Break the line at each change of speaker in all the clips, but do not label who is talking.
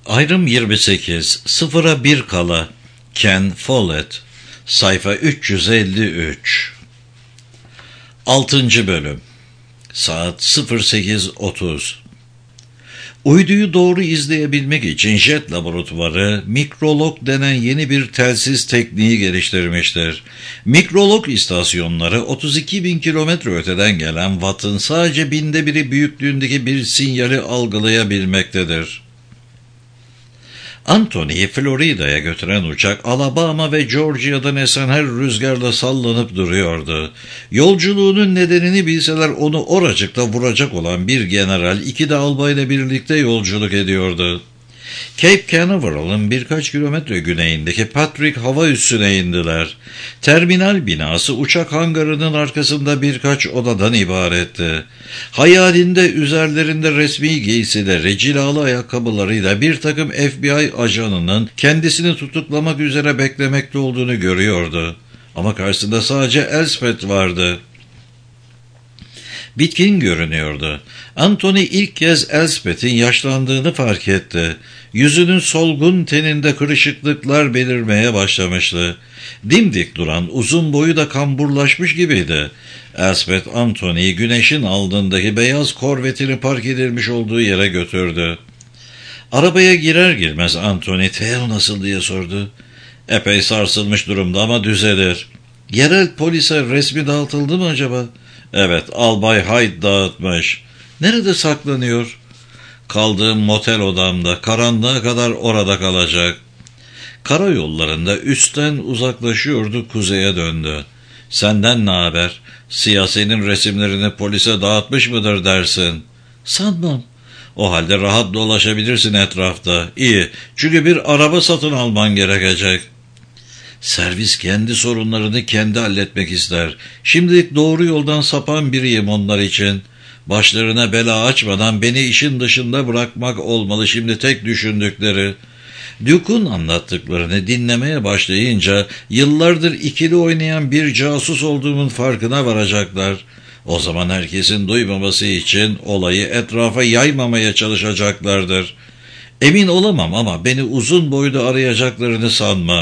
Ayrım 28, sıfıra bir kala, Ken Follett, sayfa 353. 6. bölüm. Saat 08:30. Uyduyu doğru izleyebilmek için jet laboratuvarı, mikrolog denen yeni bir telsiz tekniği geliştirmiştir. Mikrolog istasyonları 32.000 kilometre öteden gelen Watt'ın sadece 1/1000'i büyüklüğündeki bir sinyali algılayabilmektedir. Anthony'yi Florida'ya götüren uçak Alabama ve Georgia'dan esen her rüzgarla sallanıp duruyordu. Yolculuğunun nedenini bilseler onu oracıkta vuracak olan bir general 2 de albayla birlikte yolculuk ediyordu. Cape Canaveral'ın birkaç kilometre güneyindeki Patrick hava üssüne indiler. Terminal binası uçak hangarının arkasında birkaç odadan ibaretti. Hayalinde üzerlerinde resmi giysileri, cilalı ayakkabılarıyla bir takım FBI ajanının kendisini tutuklamak üzere beklemekte olduğunu görüyordu. Ama karşısında sadece Elspeth vardı. Bitkin görünüyordu. Anthony ilk kez Elspeth'in yaşlandığını fark etti. Yüzünün solgun teninde kırışıklıklar belirmeye başlamıştı. Dimdik duran uzun boyu da kamburlaşmış gibiydi. Elspeth Anthony'yi güneşin aldığındaki beyaz korvetini park edilmiş olduğu yere götürdü. Arabaya girer girmez Anthony "Theo nasıl?" diye sordu. "Epey sarsılmış durumda ama düzelir." "Yerel polise resmi dağıtıldı mı acaba?" "Evet, Albay Hyde dağıtmış." "Nerede saklanıyor?" "Kaldığım motel odamda, karanlığa kadar orada kalacak." Karayollarında üstten uzaklaşıyordu, kuzeye döndü. "Senden ne haber? Siyasinin resimlerini polise dağıtmış mıdır dersin?" "Sanmam." "O halde rahat dolaşabilirsin etrafta." "İyi, çünkü bir araba satın alman gerekecek." "Servis kendi sorunlarını kendi halletmek ister. Şimdilik doğru yoldan sapan biriyim onlar için. Başlarına bela açmadan beni işin dışında bırakmak olmalı şimdi tek düşündükleri." Duke'un anlattıklarını dinlemeye başlayınca yıllardır ikili oynayan bir casus olduğumun farkına varacaklar. O zaman herkesin duymaması için olayı etrafa yaymamaya çalışacaklardır. Emin olamam ama beni uzun boylu arayacaklarını sanmam.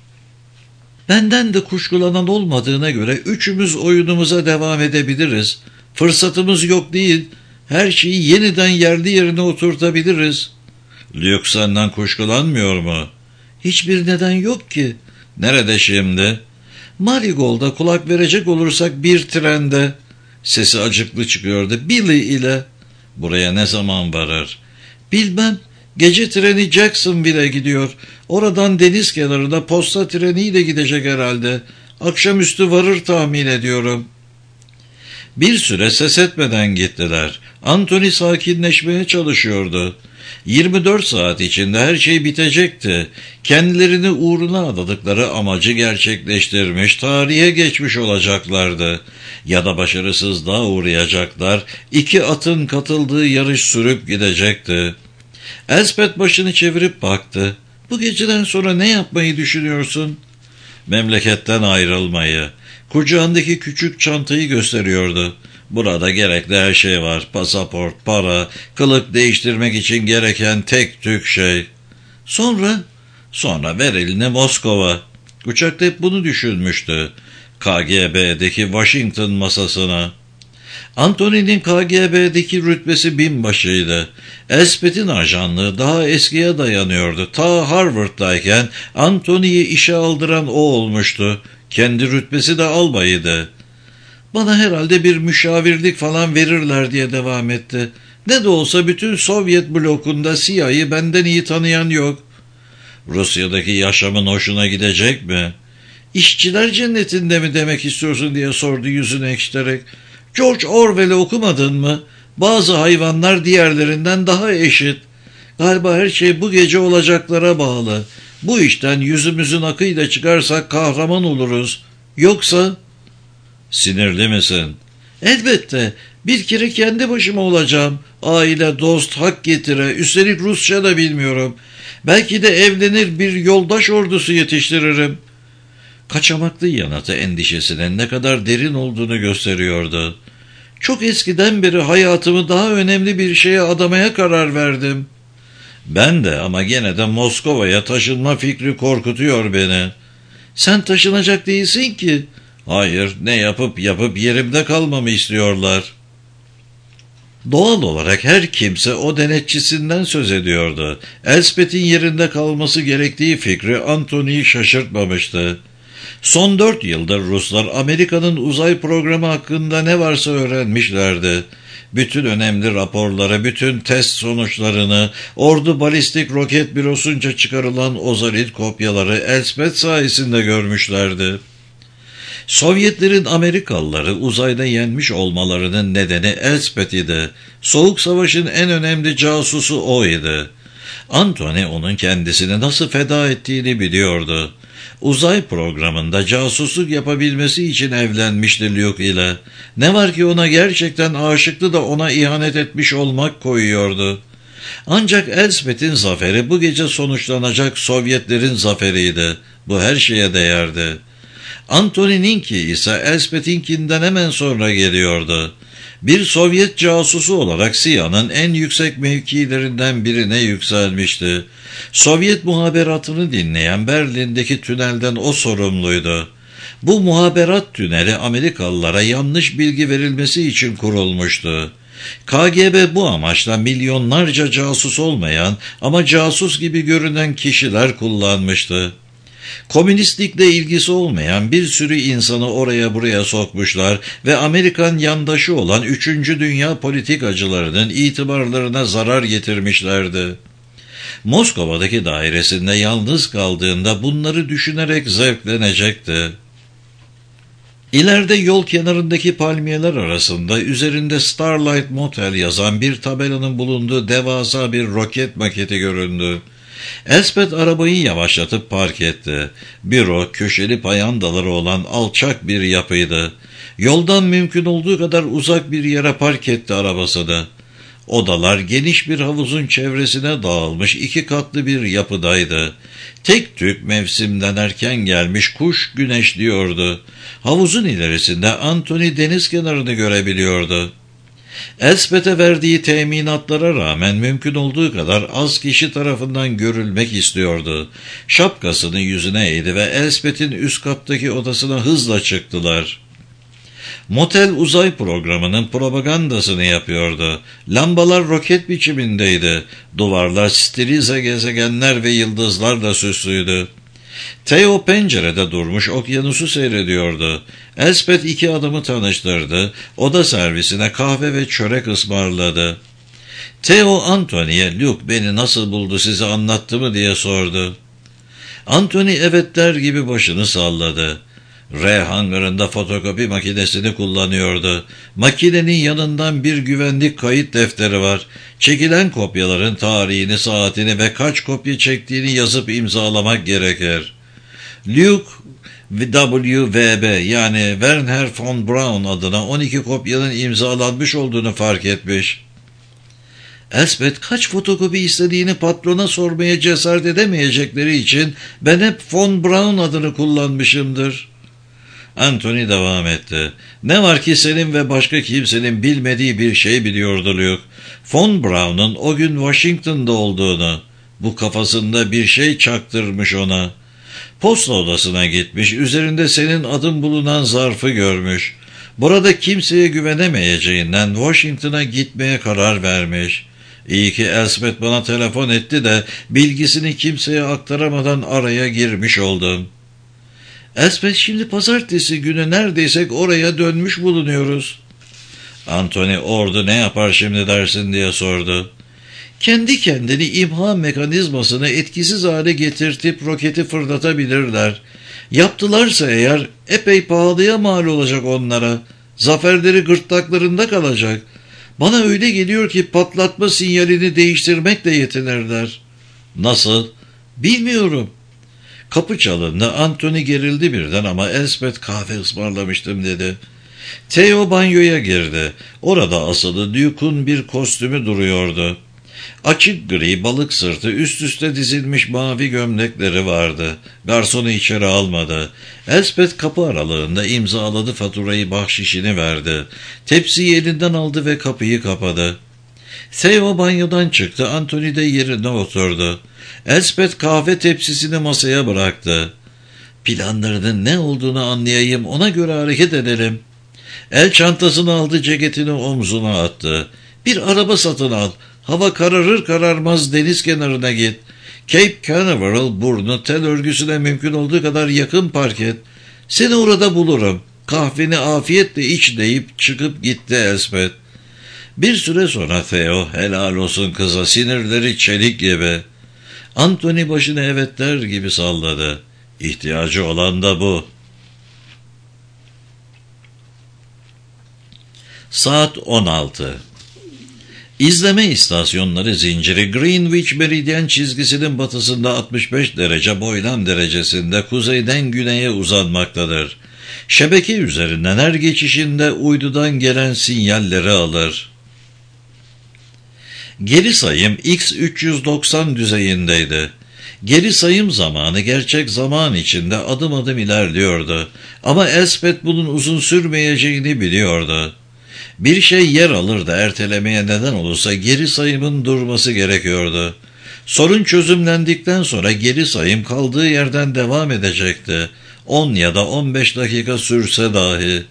Benden de kuşkulanan olmadığına göre üçümüz oyunumuza devam edebiliriz. Fırsatımız yok değil. Her şeyi yeniden yerli yerine oturtabiliriz. Luke senden kuşkulanmıyor mu? Hiçbir neden yok ki. Nerede şimdi? Marigold'a kulak verecek olursak bir trende. Sesi acıklı çıkıyordu. Billy ile. Buraya ne zaman varır? Bilmem. Gece treni Jacksonville'e gidiyor. Oradan deniz kenarına posta treniyle gidecek herhalde. Akşamüstü varır tahmin ediyorum. Bir süre ses etmeden gittiler. Anthony sakinleşmeye çalışıyordu. 24 saat içinde her şey bitecekti. Kendilerini uğruna adadıkları amacı gerçekleştirmiş, tarihe geçmiş olacaklardı. Ya da başarısızlığa uğrayacaklar, 2 atın katıldığı yarış sürüp gidecekti. Elspeth başını çevirip baktı. "Bu geceden sonra ne yapmayı düşünüyorsun?" "Memleketten ayrılmayı." Kucağındaki küçük çantayı gösteriyordu. "Burada gerekli her şey var. Pasaport, para, kılık değiştirmek için gereken tek tük şey." "Sonra?" "Sonra ver eline Moskova." Uçakta hep bunu düşünmüştü. KGB'deki Washington masasına. Anthony'nin KGB'deki rütbesi binbaşıydı. Elspeth'in ajanlığı daha eskiye dayanıyordu. Ta Harvard'dayken Anthony'yi işe aldıran o olmuştu. Kendi rütbesi de albayıydı. "Bana herhalde bir müşavirlik falan verirler," diye devam etti. "Ne de olsa bütün Sovyet blokunda CIA'yı benden iyi tanıyan yok." "Rusya'daki yaşamın hoşuna gidecek mi?" "İşçiler cennetinde mi demek istiyorsun?" diye sordu yüzünü ekşiterek. "George Orwell'i okumadın mı? Bazı hayvanlar diğerlerinden daha eşit. Galiba her şey bu gece olacaklara bağlı. Bu işten yüzümüzün akıyla çıkarsak kahraman oluruz. Yoksa..." "Sinirli misin?" "Elbette. Bir kere kendi başıma olacağım. Aile, dost, hak getire. Üstelik Rusça da bilmiyorum. Belki de evlenir bir yoldaş ordusu yetiştiririm." Kaçamaklı yanıtı endişesinin ne kadar derin olduğunu gösteriyordu. "Çok eskiden beri hayatımı daha önemli bir şeye adamaya karar verdim." Ben de, ama gene de Moskova'ya taşınma fikri korkutuyor beni. Sen taşınacak değilsin ki. Hayır, ne yapıp yerimde kalmamı istiyorlar. Doğal olarak her kimse o denetçisinden söz ediyordu. Elspeth'in yerinde kalması gerektiği fikri Antony'yi şaşırtmamıştı. Son 4 yıldır Ruslar Amerika'nın uzay programı hakkında ne varsa öğrenmişlerdi. Bütün önemli raporları, bütün test sonuçlarını, Ordu Balistik Roket Bürosu'nca çıkarılan ozalit kopyaları Elspeth sayesinde görmüşlerdi. Sovyetlerin Amerikalıları uzayda yenmiş olmalarının nedeni Elspeth idi. Soğuk Savaş'ın en önemli casusu o idi. Antony onun kendisini nasıl feda ettiğini biliyordu. Uzay programında casusluk yapabilmesi için evlenmişti Luke ile. Ne var ki ona gerçekten aşıktı da ona ihanet etmiş olmak koyuyordu. Ancak Elspeth'in zaferi bu gece sonuçlanacak Sovyetlerin zaferiydi. Bu her şeye değerdi. Antony'ninki ise Elspeth'inkinden hemen sonra geliyordu. Bir Sovyet casusu olarak CIA'nın en yüksek mevkilerinden birine yükselmişti. Sovyet muhaberatını dinleyen Berlin'deki tünelden o sorumluydu. Bu muhaberat tüneli Amerikalılara yanlış bilgi verilmesi için kurulmuştu. KGB bu amaçla milyonlarca casus olmayan ama casus gibi görünen kişiler kullanmıştı. Komünistlikle ilgisi olmayan bir sürü insanı oraya buraya sokmuşlar ve Amerikan yandaşı olan 3. Dünya politikacılarının itibarlarına zarar getirmişlerdi. Moskova'daki dairesinde yalnız kaldığında bunları düşünerek zevklenecekti. İleride yol kenarındaki palmiyeler arasında üzerinde Starlight Motel yazan bir tabelanın bulunduğu devasa bir roket maketi göründü. Elspeth arabayı yavaşlatıp park etti. Büro, köşeli payandaları olan alçak bir yapıydı. Yoldan mümkün olduğu kadar uzak bir yere park etti arabasını. Odalar geniş bir havuzun çevresine dağılmış 2 katlı bir yapıdaydı. Tek tük mevsimden erken gelmiş kuş güneşliyordu. Havuzun ilerisinde Antony deniz kenarını görebiliyordu. Elspeth'e verdiği teminatlara rağmen mümkün olduğu kadar az kişi tarafından görülmek istiyordu. Şapkasını yüzüne eğdi ve Elspeth'in üst kattaki odasına hızla çıktılar. Motel uzay programının propagandasını yapıyordu. Lambalar roket biçimindeydi. Duvarlar stilize gezegenler ve yıldızlarla süslüydü. Theo pencerede durmuş okyanusu seyrediyordu. Elspeth 2 adamı tanıştırdı. Oda servisine kahve ve çörek ısmarladı. Theo Antony'ye "Luke beni nasıl buldu, size anlattı mı?" diye sordu. Antony evet der gibi başını salladı. R hangarında fotokopi makinesini kullanıyordu. Makinenin yanından bir güvenlik kayıt defteri var. Çekilen kopyaların tarihini, saatini ve kaç kopya çektiğini yazıp imzalamak gerekir. Luke WVB yani Werner von Braun adına 12 kopyanın imzalanmış olduğunu fark etmiş. Elspeth kaç fotokopi istediğini patrona sormaya cesaret edemeyecekleri için ben hep von Braun adını kullanmışımdır. Antony devam etti. Ne var ki senin ve başka kimsenin bilmediği bir şey biliyordu Luke. Von Braun'un o gün Washington'da olduğunu. Bu kafasında bir şey çaktırmış ona. Posta odasına gitmiş, üzerinde senin adın bulunan zarfı görmüş. Burada kimseye güvenemeyeceğinden Washington'a gitmeye karar vermiş. İyi ki Elspeth bana telefon etti de bilgisini kimseye aktaramadan araya girmiş oldum. Elspeth şimdi pazartesi günü neredeyse oraya dönmüş bulunuyoruz. Antony ordu ne yapar şimdi dersin diye sordu. Kendi kendini imha mekanizmasını etkisiz hale getirtip roketi fırlatabilirler. Yaptılarsa eğer epey pahalıya mal olacak onlara. Zaferleri gırtlaklarında kalacak. Bana öyle geliyor ki patlatma sinyalini değiştirmekle yetinirler. Nasıl? Bilmiyorum. Kapı çalındı. Antony gerildi birden ama Elspeth kahve ısmarlamıştım dedi. Theo banyoya girdi. Orada asılı Luke'un bir kostümü duruyordu. Açık gri balık sırtı üst üste dizilmiş mavi gömlekleri vardı. Garsonu içeri almadı. Elspeth kapı aralığında imzaladı, faturayı, bahşişini verdi. Tepsiyi elinden aldı ve kapıyı kapadı. Theo banyodan çıktı. Anthony de yerine oturdu. Elspeth kahve tepsisini masaya bıraktı. Planlarının ne olduğunu anlayayım, ona göre hareket edelim. El çantasını aldı, ceketini omzuna attı. Bir araba satın al. Hava kararır kararmaz deniz kenarına git. Cape Canaveral burnu tel örgüsüne mümkün olduğu kadar yakın park et. Seni orada bulurum. Kahveni afiyetle iç deyip çıkıp gitti Elspeth. Bir süre sonra Theo, helal olsun kıza, sinirleri çelik gibi. Anthony başını evet der gibi salladı. İhtiyacı olan da bu. Saat 16. İzleme istasyonları zinciri Greenwich meridyen çizgisinin batısında 65 derece boylam derecesinde kuzeyden güneye uzanmaktadır. Şebeke üzerinden her geçişinde uydudan gelen sinyalleri alır. Geri sayım X390 düzeyindeydi. Geri sayım zamanı gerçek zaman içinde adım adım ilerliyordu. Ama Elspeth bunun uzun sürmeyeceğini biliyordu. Bir şey yer alır da ertelemeye neden olursa geri sayımın durması gerekiyordu. Sorun çözümlendikten sonra geri sayım kaldığı yerden devam edecekti. 10 ya da 15 dakika sürse dahi.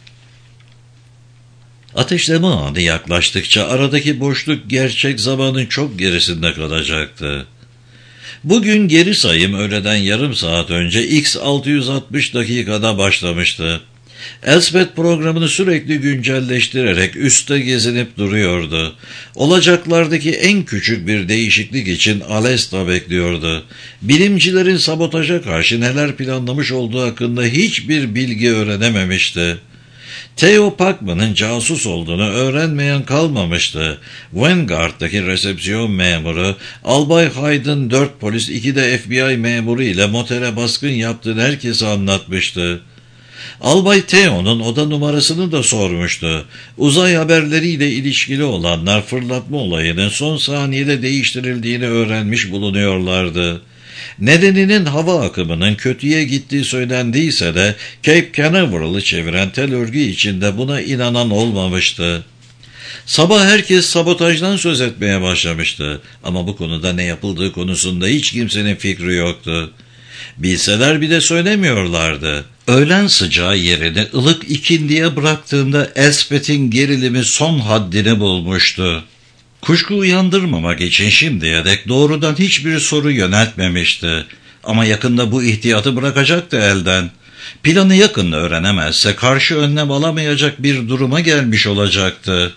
Ateşleme anı yaklaştıkça aradaki boşluk gerçek zamanın çok gerisinde kalacaktı. Bugün geri sayım öğleden yarım saat önce X 660 dakikada başlamıştı. Elspeth programını sürekli güncelleştirerek üstte gezinip duruyordu. Olacaklardaki en küçük bir değişiklik için Alesta bekliyordu. Bilimcilerin sabotaja karşı neler planlamış olduğu hakkında hiçbir bilgi öğrenememişti. Theo Pacman'ın casus olduğunu öğrenmeyen kalmamıştı. Vanguard'daki resepsiyon memuru, Albay Hyde'ın 4 polis 2 de FBI memuru ile motele baskın yaptığını herkese anlatmıştı. Albay Theo'nun oda numarasını da sormuştu. Uzay haberleriyle ilişkili olanlar fırlatma olayının son saniyede değiştirildiğini öğrenmiş bulunuyorlardı. Nedeninin hava akımının kötüye gittiği söylendiyse de Cape Canaveral'ı çeviren tel örgü içinde buna inanan olmamıştı. Sabah herkes sabotajdan söz etmeye başlamıştı ama bu konuda ne yapıldığı konusunda hiç kimsenin fikri yoktu. Bilseler bir de söylemiyorlardı. Öğlen sıcağı yerini ılık ikindiye bıraktığında Elspeth'in gerilimi son haddini bulmuştu. Kuşku uyandırmamak için şimdiye dek doğrudan hiçbir soru yöneltmemişti. Ama yakında bu ihtiyatı bırakacaktı elden. Planı yakında öğrenemezse karşı önlem alamayacak bir duruma gelmiş olacaktı.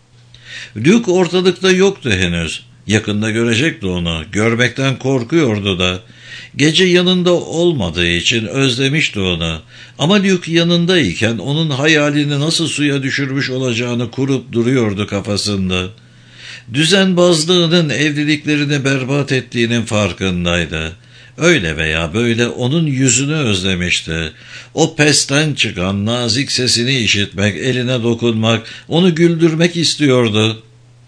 Luke ortalıkta yoktu henüz. Yakında görecekti onu. Görmekten korkuyordu da. Gece yanında olmadığı için özlemişti onu. Ama Luke yanındayken onun hayalini nasıl suya düşürmüş olacağını kurup duruyordu kafasında. Düzenbazlığının evliliklerini berbat ettiğinin farkındaydı. Öyle veya böyle onun yüzünü özlemişti. O pesten çıkan nazik sesini işitmek, eline dokunmak, onu güldürmek istiyordu.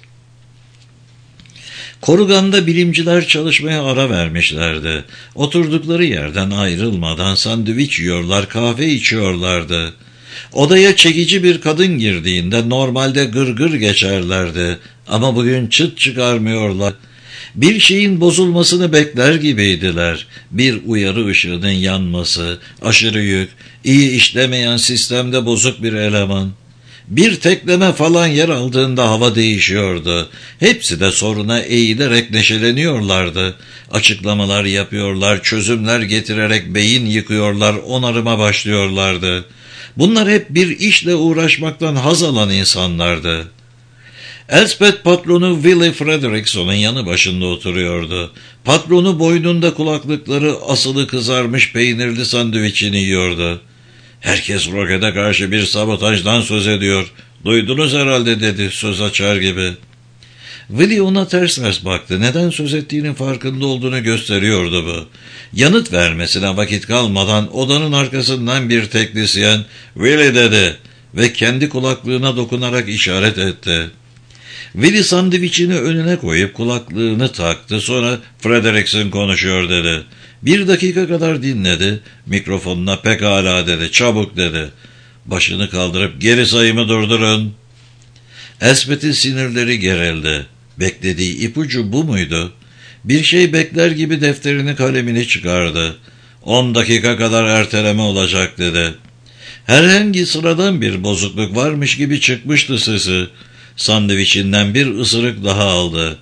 Koruganda bilimciler çalışmaya ara vermişlerdi. Oturdukları yerden ayrılmadan sandviç yiyorlar, kahve içiyorlardı. Odaya çekici bir kadın girdiğinde normalde gırgır geçerlerdi. Ama bugün çıt çıkarmıyorlar. Bir şeyin bozulmasını bekler gibiydiler. Bir uyarı ışığının yanması, aşırı yük, iyi işlemeyen sistemde bozuk bir eleman. Bir tekleme falan yer aldığında hava değişiyordu. Hepsi de soruna eğilerek neşeleniyorlardı. Açıklamalar yapıyorlar, çözümler getirerek beyin yıkıyorlar, onarıma başlıyorlardı. Bunlar hep bir işle uğraşmaktan haz alan insanlardı. Elspeth patronu Willie Frederickson'un yanı başında oturuyordu. Patronu boynunda kulaklıkları asılı kızarmış peynirli sandviçini yiyordu. Herkes rokete karşı bir sabotajdan söz ediyor. Duydunuz herhalde dedi söz açar gibi. Willie ona ters ters baktı. Neden söz ettiğinin farkında olduğunu gösteriyordu bu. Yanıt vermesine vakit kalmadan odanın arkasından bir teknisyen "Willie" dedi ve kendi kulaklığına dokunarak işaret etti. Willie sandviçini önüne koyup kulaklığını taktı. Sonra "Frederickson konuşuyor" dedi. 1 dakika kadar dinledi. Mikrofonuna "Pekala" dedi. "Çabuk" dedi. Başını kaldırıp "Geri sayımı durdurun." Elspeth'in sinirleri gerildi. Beklediği ipucu bu muydu? Bir şey bekler gibi defterini kalemini çıkardı. 10 dakika kadar erteleme olacak dedi. Herhangi sıradan bir bozukluk varmış gibi çıkmıştı sesi. Sandviçinden bir ısırık daha aldı.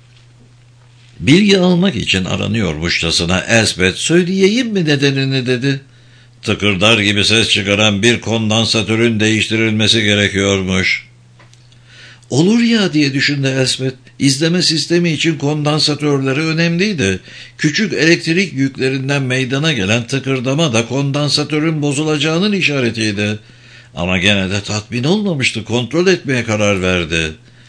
Bilgi almak için aranıyormuşçasına Elspeth söyleyeyim mi nedenini dedi. Tıkırdar gibi ses çıkaran bir kondansatörün değiştirilmesi gerekiyormuş. Olur ya diye düşündü Elspeth. İzleme sistemi için kondansatörleri önemliydi. Küçük elektrik yüklerinden meydana gelen tıkırdama da kondansatörün bozulacağının işaretiydi. Ama gene de tatmin olmamıştı. Kontrol etmeye karar verdi.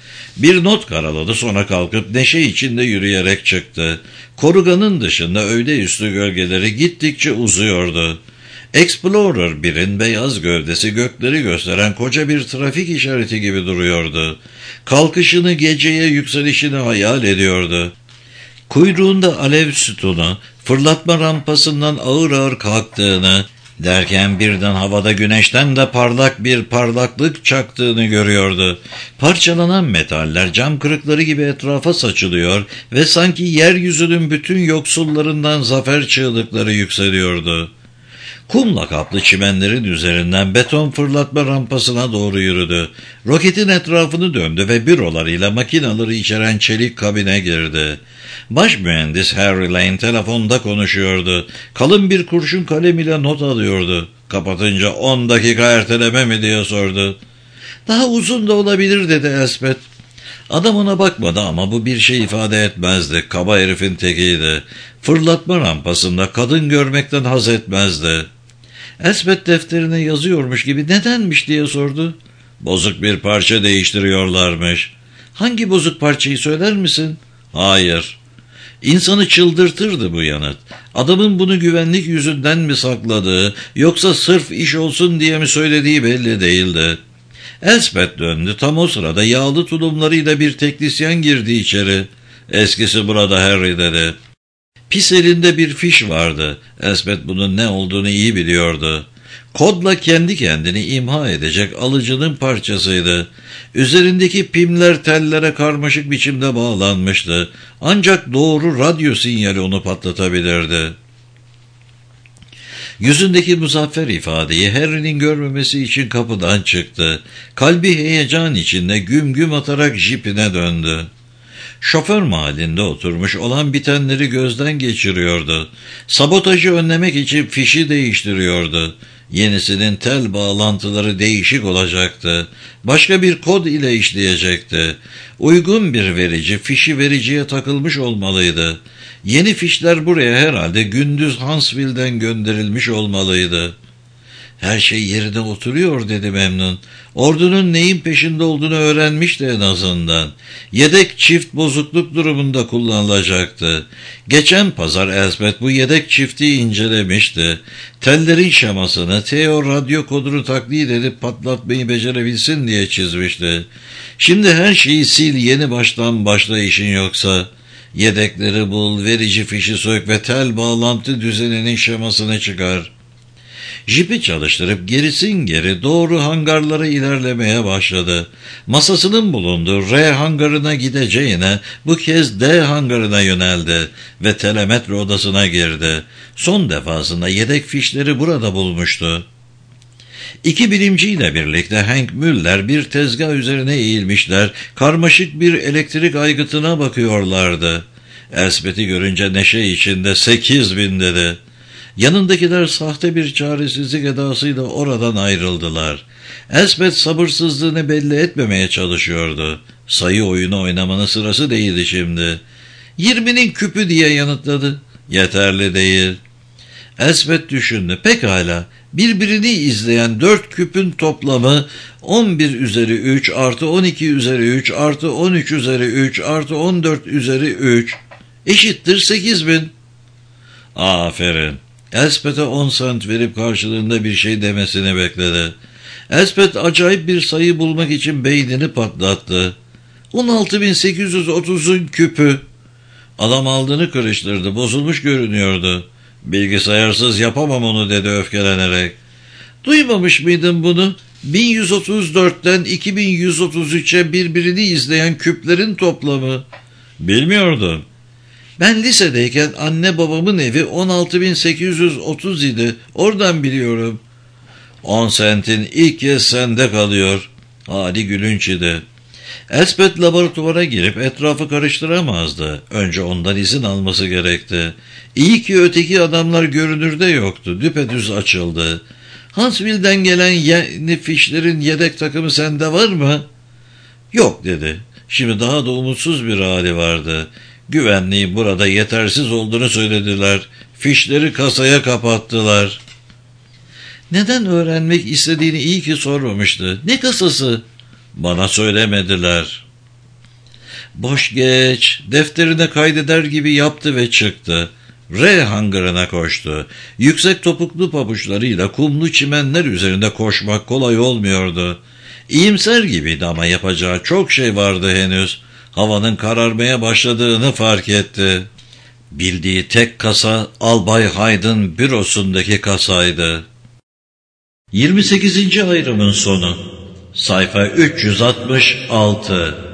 Bir not karaladı, sonra kalkıp neşe içinde yürüyerek çıktı. Koruganın dışında öğle üstü gölgeleri gittikçe uzuyordu. Explorer 1'in beyaz gövdesi gökleri gösteren koca bir trafik işareti gibi duruyordu. Kalkışını, geceye yükselişini hayal ediyordu. Kuyruğunda alev sütunu, fırlatma rampasından ağır ağır kalktığını, derken birden havada güneşten de parlak bir parlaklık çaktığını görüyordu. Parçalanan metaller cam kırıkları gibi etrafa saçılıyor ve sanki yeryüzünün bütün yoksullarından zafer çığlıkları yükseliyordu. Kumla kaplı çimenlerin üzerinden beton fırlatma rampasına doğru yürüdü. Roketin etrafını döndü ve bürolarıyla makinaları içeren çelik kabine girdi. Baş mühendis Harry Lane telefonda konuşuyordu. Kalın bir kurşun kalem ile not alıyordu. Kapatınca 10 dakika erteleme mi diye sordu. Daha uzun da olabilir dedi Elspeth. Adam ona bakmadı ama bu bir şey ifade etmezdi. Kaba herifin tekiydi. Fırlatma rampasında kadın görmekten haz etmezdi. Elspeth defterine yazıyormuş gibi nedenmiş diye sordu. Bozuk bir parça değiştiriyorlarmış. Hangi bozuk parçayı söyler misin? Hayır. İnsanı çıldırtırdı bu yanıt. Adamın bunu güvenlik yüzünden mi sakladığı, yoksa sırf iş olsun diye mi söylediği belli değildi. Elspeth döndü. Tam o sırada yağlı tulumlarıyla bir teknisyen girdi içeri. Eskisi burada Harry dedi. Pis elinde bir fiş vardı. Elspeth bunun ne olduğunu iyi biliyordu. Kodla kendi kendini imha edecek alıcının parçasıydı. Üzerindeki pimler tellere karmaşık biçimde bağlanmıştı. Ancak doğru radyo sinyali onu patlatabilirdi. Yüzündeki muzaffer ifadeyi Harry'nin görmemesi için kapıdan çıktı. Kalbi heyecan içinde güm güm atarak jipine döndü. Şoför mahallinde oturmuş olan bitenleri gözden geçiriyordu. Sabotajı önlemek için fişi değiştiriyordu. Yenisinin tel bağlantıları değişik olacaktı. Başka bir kod ile işleyecekti. Uygun bir verici fişi vericiye takılmış olmalıydı. Yeni fişler buraya herhalde gündüz Huntsville'den gönderilmiş olmalıydı. Her şey yerine oturuyor dedi memnun. Ordunun neyin peşinde olduğunu öğrenmişti en azından. Yedek çift bozukluk durumunda kullanılacaktı. Geçen pazar Elspeth bu yedek çifti incelemişti. Tellerin şemasını Theo radyo kodunu taklit edip patlatmayı becerebilsin diye çizmişti. Şimdi her şeyi sil, yeni baştan başla işin yoksa. Yedekleri bul, verici fişi sök ve tel bağlantı düzeninin şemasını çıkar. Jipi çalıştırıp gerisin geri doğru hangarlara ilerlemeye başladı. Masasının bulunduğu R hangarına gideceğine bu kez D hangarına yöneldi ve telemetre odasına girdi. Son defasında yedek fişleri burada bulmuştu. İki bilimciyle birlikte Hank Müller bir tezgah üzerine eğilmişler, karmaşık bir elektrik aygıtına bakıyorlardı. Elspeth'i görünce neşe içinde 8.000 dedi. Yanındakiler sahte bir çaresizlik edasıyla oradan ayrıldılar. Elspeth sabırsızlığını belli etmemeye çalışıyordu. Sayı oyunu oynamanın sırası değildi şimdi. 20'nin küpü diye yanıtladı. Yeterli değil. Elspeth düşündü. Pekala, birbirini izleyen 4 küpün toplamı 11 üzeri 3 artı 12 üzeri 3 artı 13 üzeri 3 artı 14 üzeri 3 eşittir 8.000. Aferin. Elspeth'e 10 sent verip karşılığında bir şey demesini bekledi. Elspeth acayip bir sayı bulmak için beynini patlattı. 16.830'un küpü. Adam aldığını kırıştırdı. Bozulmuş görünüyordu. Bilgisayarsız yapamam onu dedi öfkelenerek. Duymamış mıydın bunu? 1134'ten 2133'e birbirini izleyen küplerin toplamı. Bilmiyordum. Ben lisedeyken anne babamın evi 16.830 idi. Oradan biliyorum. 10 sentin ilk kez sende kalıyor. Hali gülünç idi. Elspeth laboratuvara girip etrafı karıştıramazdı. Önce ondan izin alması gerekti. İyi ki öteki adamlar görünürde yoktu. Düpedüz açıldı. Huntsville'den gelen yeni fişlerin yedek takımı sende var mı? Yok dedi. Şimdi daha da umutsuz bir hali vardı. Güvenliğin burada yetersiz olduğunu söylediler. Fişleri kasaya kapattılar. Neden öğrenmek istediğini iyi ki sormamıştı. Ne kasası? Bana söylemediler. Boş geç. Defterine kaydeder gibi yaptı ve çıktı. R hangarına koştu. Yüksek topuklu pabuçlarıyla kumlu çimenler üzerinde koşmak kolay olmuyordu. İyimser gibiydi ama yapacağı çok şey vardı henüz. Havanın kararmaya başladığını fark etti. Bildiği tek kasa Albay Hyde'ın bürosundaki kasaydı. 28. ayrımın sonu. Sayfa 366.